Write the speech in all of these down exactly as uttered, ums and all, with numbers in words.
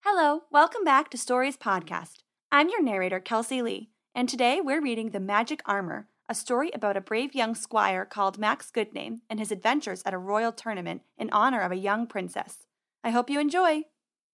Hello, welcome back to Stories Podcast. I'm your narrator, Kelsey Lee, and today we're reading The Magic Armor, a story about a brave young squire called Max Goodname and his adventures at a royal tournament in honor of a young princess. I hope you enjoy!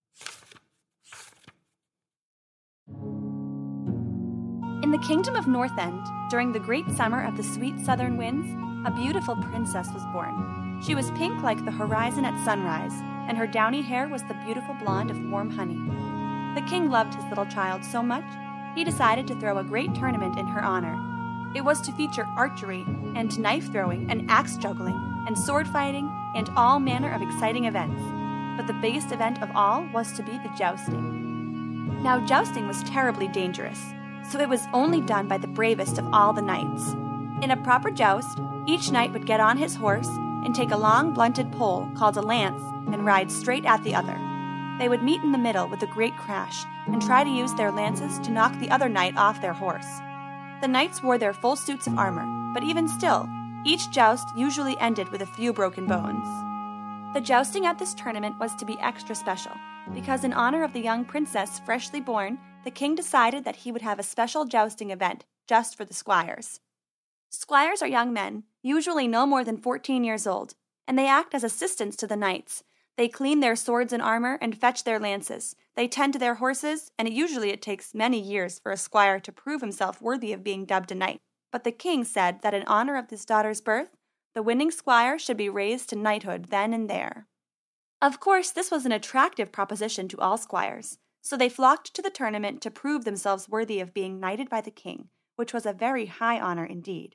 In the kingdom of North End, during the great summer of the sweet southern winds, a beautiful princess was born. She was pink like the horizon at sunrise, and her downy hair was the beautiful blonde of warm honey. The king loved his little child so much, he decided to throw a great tournament in her honor. It was to feature archery, and knife throwing, and axe juggling, and sword fighting, and all manner of exciting events. But the biggest event of all was to be the jousting. Now, jousting was terribly dangerous, so it was only done by the bravest of all the knights. In a proper joust, each knight would get on his horse and take a long blunted pole called a lance and ride straight at the other. They would meet in the middle with a great crash and try to use their lances to knock the other knight off their horse. The knights wore their full suits of armor, but even still, each joust usually ended with a few broken bones. The jousting at this tournament was to be extra special, because in honor of the young princess freshly born, the king decided that he would have a special jousting event just for the squires. Squires are young men, usually no more than fourteen years old, and they act as assistants to the knights. They clean their swords and armor and fetch their lances. They tend to their horses, and usually it takes many years for a squire to prove himself worthy of being dubbed a knight. But the king said that in honor of his daughter's birth, the winning squire should be raised to knighthood then and there. Of course, this was an attractive proposition to all squires, so they flocked to the tournament to prove themselves worthy of being knighted by the king, which was a very high honor indeed.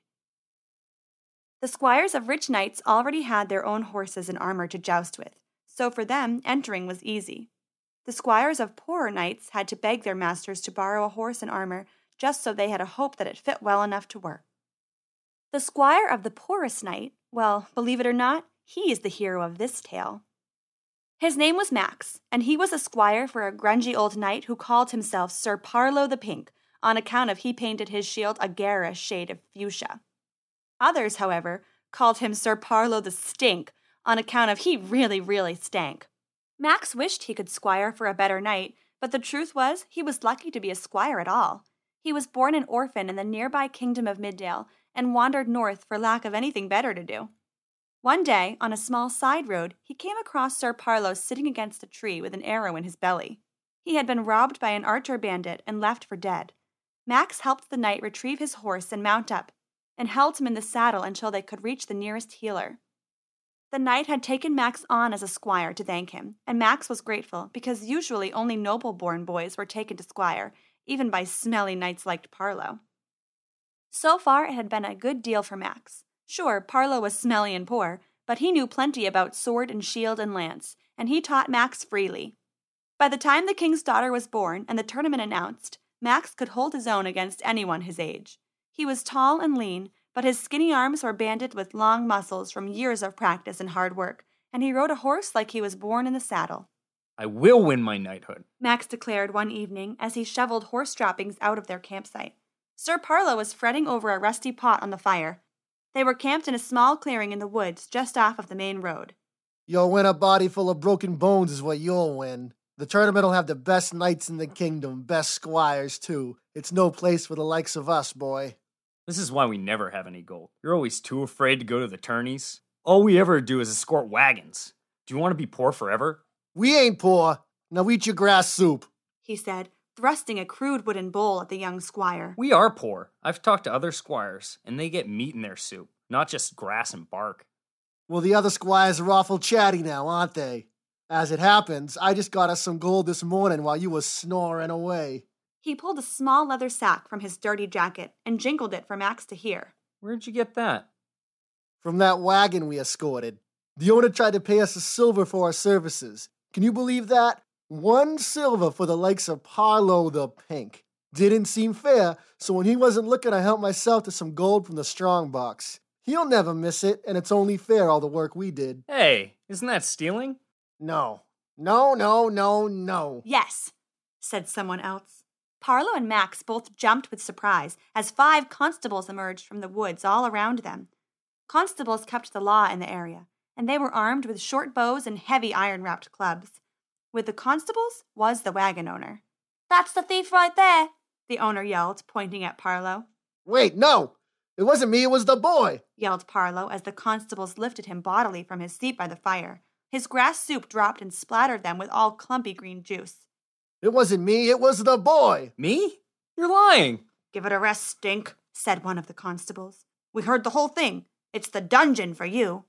The squires of rich knights already had their own horses and armor to joust with, so for them, entering was easy. The squires of poorer knights had to beg their masters to borrow a horse and armor just so they had a hope that it fit well enough to work. The squire of the poorest knight, well, believe it or not, he is the hero of this tale. His name was Max, and he was a squire for a grungy old knight who called himself Sir Parlo the Pink, on account of he painted his shield a garish shade of fuchsia. Others, however, called him Sir Parlo the Stink, on account of he really, really stank. Max wished he could squire for a better knight, but the truth was he was lucky to be a squire at all. He was born an orphan in the nearby kingdom of Middale, and wandered north for lack of anything better to do. One day, on a small side road, he came across Sir Parlo sitting against a tree with an arrow in his belly. He had been robbed by an archer bandit and left for dead. Max helped the knight retrieve his horse and mount up, and held him in the saddle until they could reach the nearest healer. The knight had taken Max on as a squire to thank him, and Max was grateful because usually only noble-born boys were taken to squire, even by smelly knights like Parlo. So far it had been a good deal for Max. Sure, Parlo was smelly and poor, but he knew plenty about sword and shield and lance, and he taught Max freely. By the time the king's daughter was born and the tournament announced, Max could hold his own against anyone his age. He was tall and lean, but his skinny arms were banded with long muscles from years of practice and hard work, and he rode a horse like he was born in the saddle. I will win my knighthood, Max declared one evening as he shoveled horse droppings out of their campsite. Sir Parlo was fretting over a rusty pot on the fire. They were camped in a small clearing in the woods just off of the main road. You'll win a body full of broken bones is what you'll win. The tournament'll have the best knights in the kingdom, best squires, too. It's no place for the likes of us, boy. This is why we never have any gold. You're always too afraid to go to the tourneys. All we ever do is escort wagons. Do you want to be poor forever? We ain't poor. Now eat your grass soup, he said, thrusting a crude wooden bowl at the young squire. We are poor. I've talked to other squires, and they get meat in their soup, not just grass and bark. Well, the other squires are awful chatty now, aren't they? As it happens, I just got us some gold this morning while you was snoring away. He pulled a small leather sack from his dirty jacket and jingled it for Max to hear. Where'd you get that? From that wagon we escorted. The owner tried to pay us a silver for our services. Can you believe that? One silver for the likes of Parlo the Pink. Didn't seem fair, so when he wasn't looking, I helped myself to some gold from the strong box. He'll never miss it, and it's only fair all the work we did. Hey, isn't that stealing? No. No, no, no, no. Yes, said someone else. Parlo and Max both jumped with surprise as five constables emerged from the woods all around them. Constables kept the law in the area, and they were armed with short bows and heavy iron-wrapped clubs. With the constables was the wagon owner. "That's the thief right there," the owner yelled, pointing at Parlow. Wait, no! It wasn't me, it was the boy! Yelled Parlow as the constables lifted him bodily from his seat by the fire. His grass soup dropped and splattered them with all clumpy green juice. It wasn't me, it was the boy! Me? You're lying! "Give it a rest, Stink," said one of the constables. "We heard the whole thing. It's the dungeon for you."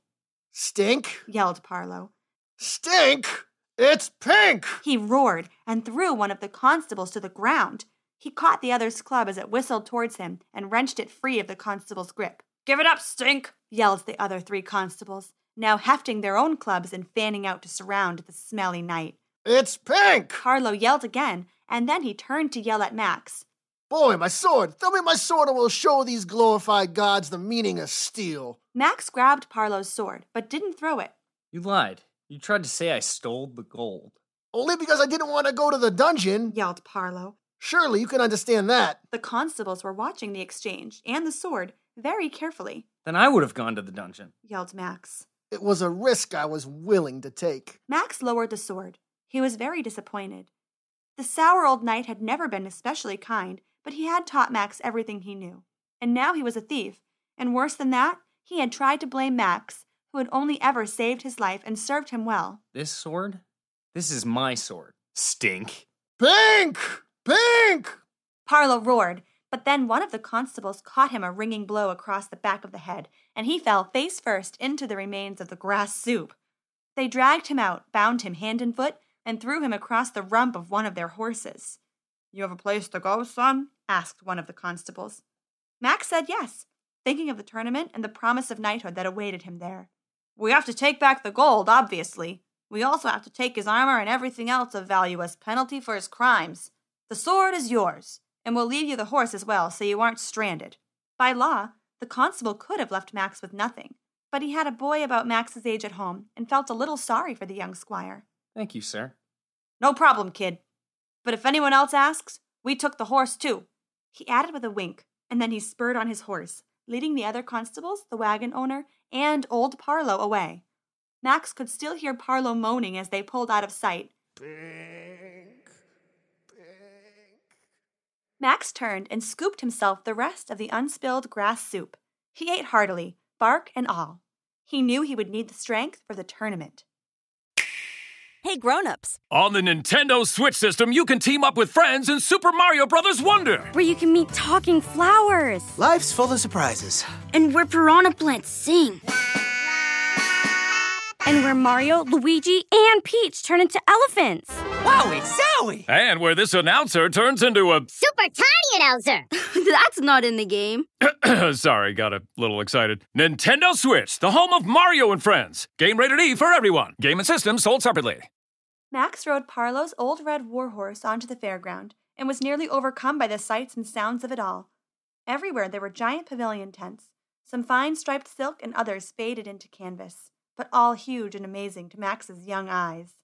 Stink? Yelled Parlow. Stink! It's Pink! He roared and threw one of the constables to the ground. He caught the other's club as it whistled towards him and wrenched it free of the constable's grip. "Give it up, Stink!" yelled the other three constables, now hefting their own clubs and fanning out to surround the smelly knight. It's Pink! Parlow yelled again, and then he turned to yell at Max. "Boy, my sword! Throw me my sword or we'll show these glorified gods the meaning of steel." Max grabbed Parlow's sword, but didn't throw it. You lied. You tried to say I stole the gold. Only because I didn't want to go to the dungeon, Yelled Parlow. Surely you can understand that. The constables were watching the exchange and the sword very carefully. Then I would have gone to the dungeon. Yelled Max. It was a risk I was willing to take. Max lowered the sword. He was very disappointed. The sour old knight had never been especially kind, but he had taught Max everything he knew. And now he was a thief. And worse than that, he had tried to blame Max, who had only ever saved his life and served him well. This sword? This is my sword. Stink. Pink! Pink! Parlow roared, but then one of the constables caught him a ringing blow across the back of the head, and he fell face first into the remains of the grass soup. They dragged him out, bound him hand and foot, and threw him across the rump of one of their horses. "You have a place to go, son?" asked one of the constables. Max said yes, thinking of the tournament and the promise of knighthood that awaited him there. "We have to take back the gold, obviously. We also have to take his armor and everything else of value as penalty for his crimes. The sword is yours, and we'll leave you the horse as well, so you aren't stranded." By law, the constable could have left Max with nothing, but he had a boy about Max's age at home and felt a little sorry for the young squire. Thank you, sir. "No problem, kid. But if anyone else asks, we took the horse too," he added with a wink, and then he spurred on his horse, leading the other constables, the wagon owner, and old Parlow away. Max could still hear Parlow moaning as they pulled out of sight. Pink. Pink. Max turned and scooped himself the rest of the unspilled grass soup. He ate heartily, bark and all. He knew he would need the strength for the tournament. Hey grown-ups, On the Nintendo Switch system, you can team up with friends in Super Mario Bros. Wonder. where you can meet talking flowers Life's full of surprises. and where piranha plants sing. And where Mario, Luigi, and Peach turn into elephants. Wowie zowie! And where this announcer turns into a... Super tiny announcer. That's not in the game. Sorry, got a little excited. Nintendo Switch, the home of Mario and Friends. Game rated E for everyone. Game and system sold separately. Max rode Parlow's old red warhorse onto the fairground and was nearly overcome by the sights and sounds of it all. Everywhere there were giant pavilion tents, some fine striped silk and others faded into canvas, but all huge and amazing to Max's young eyes.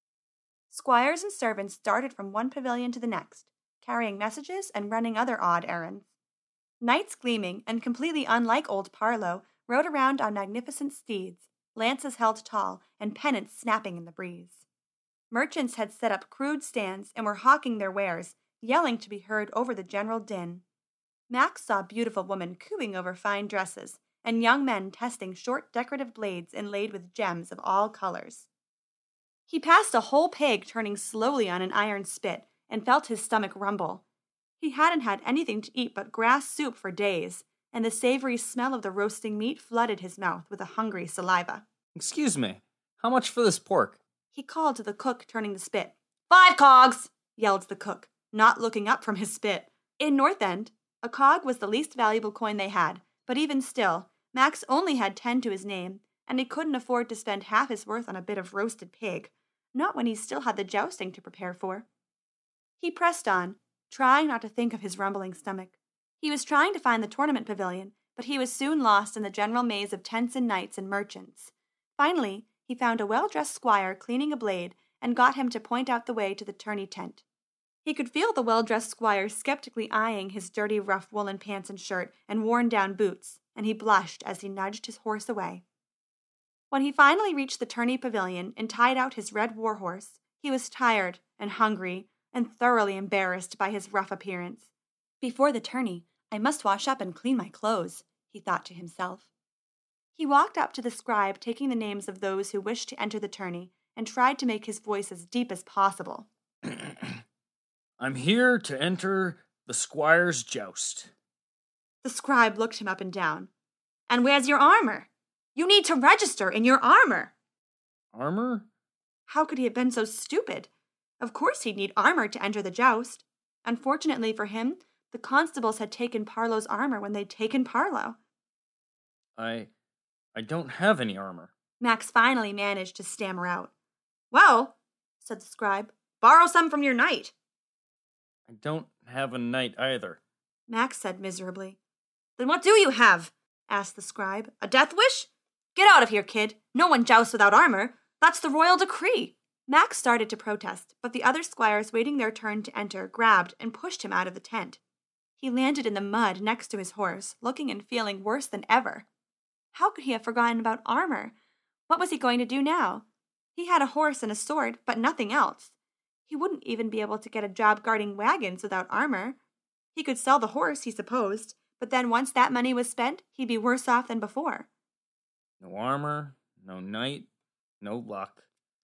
Squires and servants darted from one pavilion to the next, carrying messages and running other odd errands. Knights gleaming and completely unlike old Parlow rode around on magnificent steeds, lances held tall and pennants snapping in the breeze. Merchants had set up crude stands and were hawking their wares, yelling to be heard over the general din. Max saw beautiful women cooing over fine dresses, and young men testing short decorative blades inlaid with gems of all colors. He passed a whole pig turning slowly on an iron spit and felt his stomach rumble. He hadn't had anything to eat but grass soup for days, and the savory smell of the roasting meat flooded his mouth with a hungry saliva. Excuse me. How much for this pork? He called to the cook turning the spit. "Five cogs!" yelled the cook, not looking up from his spit. In North End, a cog was the least valuable coin they had, but even still, Max only had ten to his name, and he couldn't afford to spend half his worth on a bit of roasted pig, not when he still had the jousting to prepare for. He pressed on, trying not to think of his rumbling stomach. He was trying to find the tournament pavilion, but he was soon lost in the general maze of tents and knights and merchants. Finally, he found a well-dressed squire cleaning a blade and got him to point out the way to the tourney tent. He could feel the well-dressed squire skeptically eyeing his dirty, rough woolen pants and shirt and worn-down boots, and he blushed as he nudged his horse away. When he finally reached the tourney pavilion and tied out his red warhorse, he He was tired and hungry and thoroughly embarrassed by his rough appearance. Before the tourney, I must wash up and clean my clothes, he thought to himself. He walked up to the scribe, taking the names of those who wished to enter the tourney, and tried to make his voice as deep as possible. I'm here to enter the squire's joust. The scribe looked him up and down. And where's your armor? You need to register in your armor. Armor? How could he have been so stupid? Of course he'd need armor to enter the joust. Unfortunately for him, the constables had taken Parlo's armor when they'd taken Parlo. I... I don't have any armor. Max finally managed to stammer out. Well, said the scribe, borrow some from your knight. I don't have a knight either, Max said miserably. Then what do you have? Asked the scribe. A death wish? Get out of here, kid. No one jousts without armor. That's the royal decree. Max started to protest, but the other squires waiting their turn to enter grabbed and pushed him out of the tent. He landed in the mud next to his horse, looking and feeling worse than ever. How could he have forgotten about armor? What was he going to do now? He had a horse and a sword, but nothing else. He wouldn't even be able to get a job guarding wagons without armor. He could sell the horse, he supposed, but then once that money was spent, he'd be worse off than before. No armor, no knight, no luck.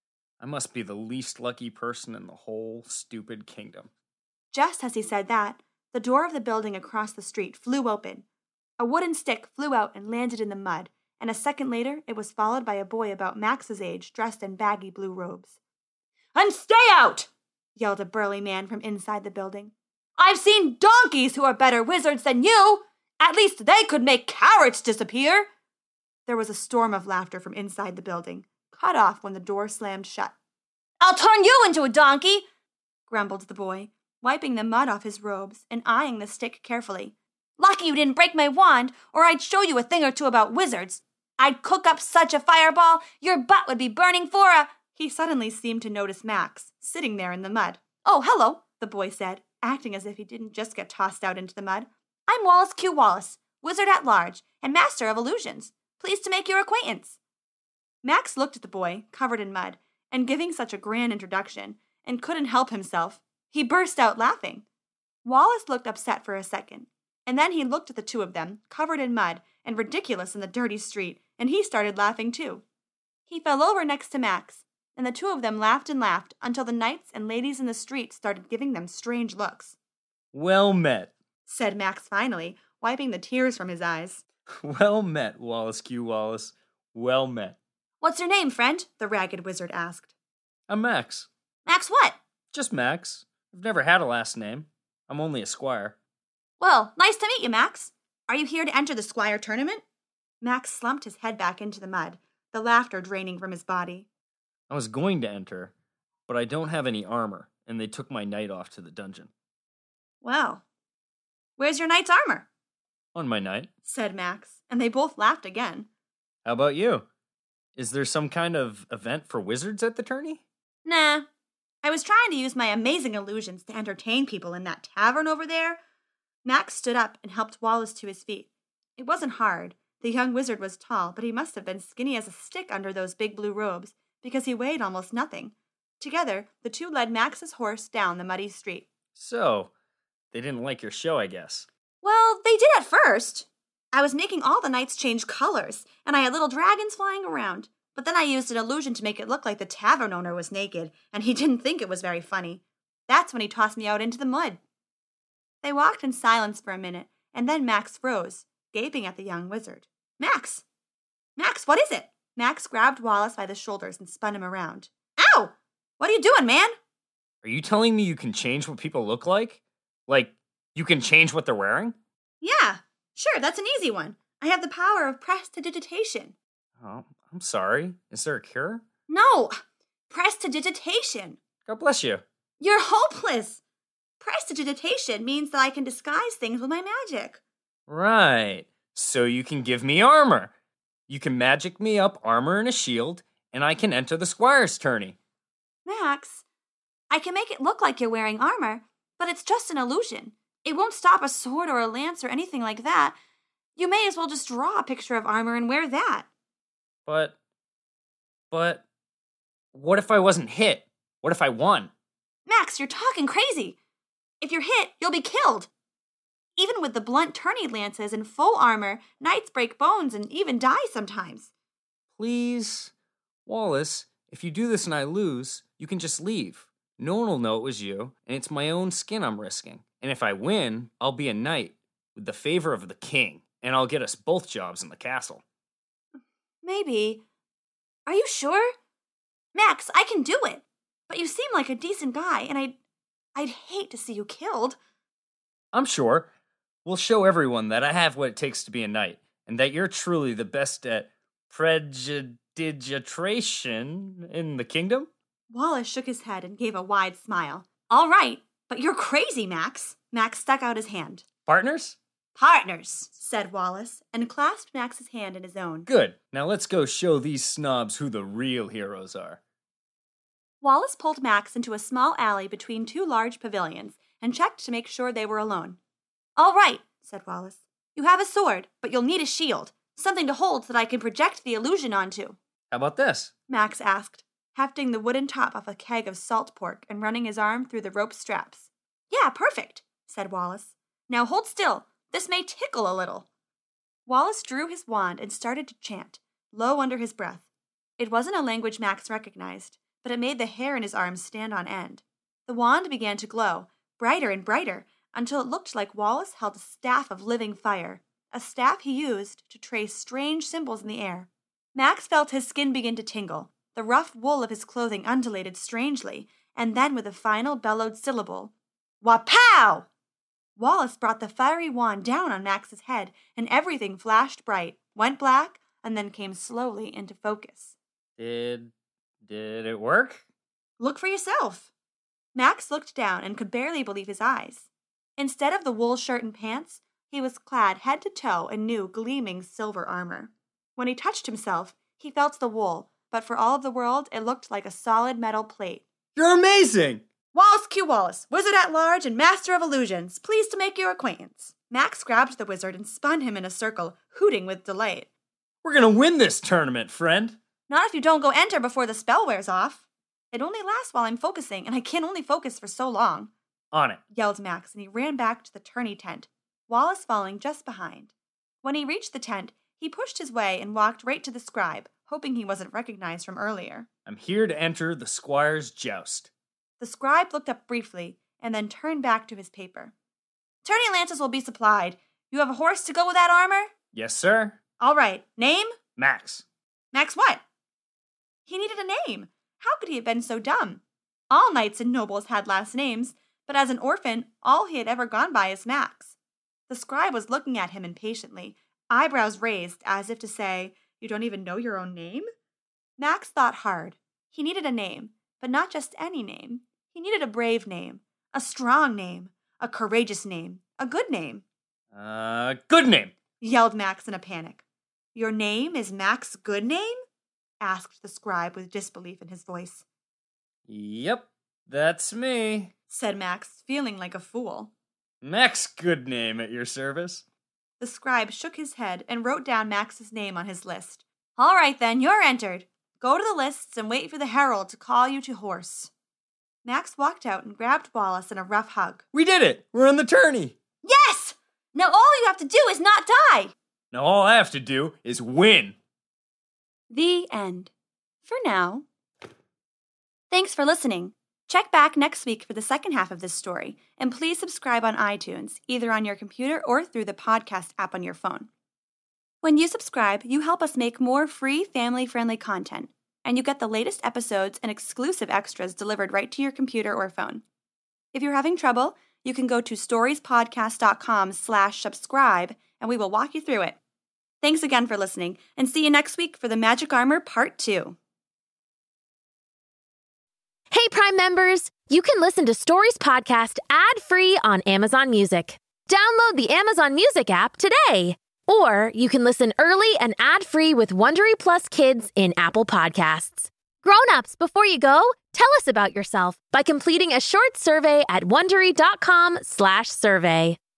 I must be the least lucky person in the whole stupid kingdom. Just as he said that, the door of the building across the street flew open. A wooden stick flew out and landed in the mud, and a second later it was followed by a boy about Max's age dressed in baggy blue robes. And stay out! Yelled a burly man from inside the building. I've seen donkeys who are better wizards than you! At least they could make carrots disappear! There was a storm of laughter from inside the building, cut off when the door slammed shut. I'll turn you into a donkey! Grumbled the boy, wiping the mud off his robes and eyeing the stick carefully. Lucky you didn't break my wand, or I'd show you a thing or two about wizards. I'd cook up such a fireball, your butt would be burning for a... He suddenly seemed to notice Max, sitting there in the mud. Oh, hello, the boy said, acting as if he didn't just get tossed out into the mud. I'm Wallace Q. Wallace, wizard at large and master of illusions. Pleased to make your acquaintance. Max looked at the boy, covered in mud, and giving such a grand introduction, and couldn't help himself. He burst out laughing. Wallace looked upset for a second, and then he looked at the two of them, covered in mud and ridiculous in the dirty street, and he started laughing too. He fell over next to Max, and the two of them laughed and laughed until the knights and ladies in the street started giving them strange looks. Well met, said Max finally, wiping the tears from his eyes. Well met, Wallace Q. Wallace. Well met. What's your name, friend? The ragged wizard asked. I'm Max. Max what? Just Max. I've never had a last name. I'm only a squire. Well, nice to meet you, Max. Are you here to enter the squire tournament? Max slumped his head back into the mud, the laughter draining from his body. I was going to enter, but I don't have any armor, and they took my knight off to the dungeon. Well, where's your knight's armor? On my knight, said Max, and they both laughed again. How about you? Is there some kind of event for wizards at the tourney? Nah. I was trying to use my amazing illusions to entertain people in that tavern over there. Max stood up and helped Wallace to his feet. It wasn't hard. The young wizard was tall, but he must have been skinny as a stick under those big blue robes, because he weighed almost nothing. Together, the two led Max's horse down the muddy street. So, they didn't like your show, I guess. Well, they did at first. I was making all the knights change colors, and I had little dragons flying around. But then I used an illusion to make it look like the tavern owner was naked, and he didn't think it was very funny. That's when he tossed me out into the mud. They walked in silence for a minute, and then Max froze, gaping at the young wizard. Max! Max, what is it? Max grabbed Wallace by the shoulders and spun him around. Ow! What are you doing, man? Are you telling me you can change what people look like? Like, you can change what they're wearing? Yeah, sure, that's an easy one. I have the power of prestidigitation. Oh, I'm sorry. Is there a cure? No, prestidigitation. God bless you. You're hopeless. Prestidigitation means that I can disguise things with my magic. Right. So you can give me armor. You can magic me up armor and a shield, and I can enter the squire's tourney. Max, I can make it look like you're wearing armor, but it's just an illusion. It won't stop a sword or a lance or anything like that. You may as well just draw a picture of armor and wear that. But, but, what if I wasn't hit? What if I won? Max, you're talking crazy. If you're hit, you'll be killed. Even with the blunt tourney lances and full armor, knights break bones and even die sometimes. Please? Wallace, if you do this and I lose, you can just leave. No one will know it was you, and it's my own skin I'm risking. And if I win, I'll be a knight with the favor of the king, and I'll get us both jobs in the castle. Maybe. Are you sure? Max, I can do it. But you seem like a decent guy, and I'd, I'd hate to see you killed. I'm sure. We'll show everyone that I have what it takes to be a knight, and that you're truly the best at prestidigitation in the kingdom. Wallace shook his head and gave a wide smile. All right, but you're crazy, Max. Max stuck out his hand. Partners? Partners, said Wallace, and clasped Max's hand in his own. Good. Now let's go show these snobs who the real heroes are. Wallace pulled Max into a small alley between two large pavilions and checked to make sure they were alone. All right, said Wallace. You have a sword, but you'll need a shield, something to hold so that I can project the illusion onto. How about this? Max asked, hefting the wooden top off a keg of salt pork and running his arm through the rope straps. Yeah, perfect, said Wallace. Now hold still. This may tickle a little. Wallace drew his wand and started to chant, low under his breath. It wasn't a language Max recognized, but it made the hair in his arms stand on end. The wand began to glow, brighter and brighter, until it looked like Wallace held a staff of living fire, a staff he used to trace strange symbols in the air. Max felt his skin begin to tingle. The rough wool of his clothing undulated strangely, and then with a final bellowed syllable, Wapow! Wallace brought the fiery wand down on Max's head, and everything flashed bright, went black, and then came slowly into focus. Did... did it work? Look for yourself. Max looked down and could barely believe his eyes. Instead of the wool shirt and pants, he was clad head to toe in new, gleaming silver armor. When he touched himself, he felt the wool, but for all of the world, it looked like a solid metal plate. You're amazing! Wallace Q. Wallace, Wizard at Large and Master of Illusions, pleased to make your acquaintance. Max grabbed the wizard and spun him in a circle, hooting with delight. We're gonna win this tournament, friend. Not if you don't go enter before the spell wears off. It only lasts while I'm focusing, and I can only focus for so long. On it, yelled Max, and he ran back to the tourney tent, Wallace following just behind. When he reached the tent, he pushed his way and walked right to the scribe, hoping he wasn't recognized from earlier. I'm here to enter the squire's joust. The scribe looked up briefly, and then turned back to his paper. Tourney lances will be supplied. You have a horse to go with that armor? Yes, sir. All right. Name? Max. Max what? He needed a name. How could he have been so dumb? All knights and nobles had last names, but as an orphan, all he had ever gone by is Max. The scribe was looking at him impatiently, eyebrows raised as if to say, You don't even know your own name? Max thought hard. He needed a name, but not just any name. He needed a brave name, a strong name, a courageous name, a good name. Uh, good name, yelled Max in a panic. Your name is Max Goodname? Asked the scribe with disbelief in his voice. Yep, that's me, said Max, feeling like a fool. Max Goodname at your service. The scribe shook his head and wrote down Max's name on his list. All right then, you're entered. Go to the lists and wait for the herald to call you to horse. Max walked out and grabbed Wallace in a rough hug. We did it! We're in the tourney! Yes! Now all you have to do is not die! Now all I have to do is win! The end. For now. Thanks for listening. Check back next week for the second half of this story, and please subscribe on iTunes, either on your computer or through the podcast app on your phone. When you subscribe, you help us make more free, family-friendly content, and you get the latest episodes and exclusive extras delivered right to your computer or phone. If you're having trouble, you can go to storiespodcast.com slash subscribe, and we will walk you through it. Thanks again for listening, and see you next week for the Magic Armor Part two. Hey, Prime members! You can listen to Stories Podcast ad-free on Amazon Music. Download the Amazon Music app today. Or you can listen early and ad-free with Wondery Plus Kids in Apple Podcasts. Grown-ups, before you go, tell us about yourself by completing a short survey at Wondery.com slash survey.